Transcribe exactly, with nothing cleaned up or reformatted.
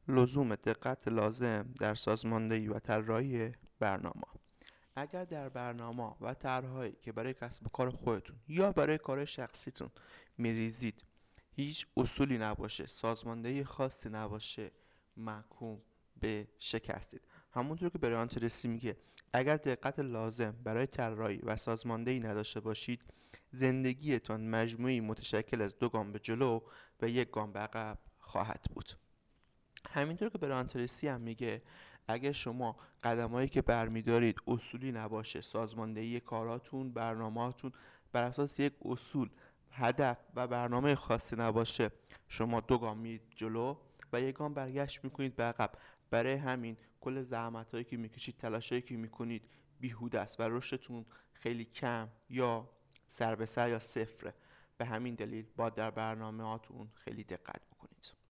لزوم دقت لازم در سازماندهی و طراحی برنامه. اگر در برنامه و طرح‌هایی که برای کسب و کار خودتون یا برای کار شخصیتون میریزید هیچ اصولی نباشه، سازماندهی خاصی نباشه، محکوم به شکستید. همونطور که برایان ترسی میگه اگر دقت لازم برای طراحی و سازماندهی نداشته باشید، زندگیتان مجموعی متشکل از دو گام به جلو و یک گام به عقب خواهد بود. همینطور که برایان ترسی هم میگه اگر شما قدمایی که برمیدارید اصولی نباشه، سازماندهی کاراتون، برنامه‌تون بر اساس یک اصول، هدف و برنامه خاصی نباشه، شما دو گام میرید جلو و یک گام برگشت میکنید به عقب. برای همین کل زحمتایی که میکشید، تلاشایی که میکنید بیهوده است و رشدتون خیلی کم یا سر به سر یا صفره. به همین دلیل باید در برنامه‌هاتون خیلی دقت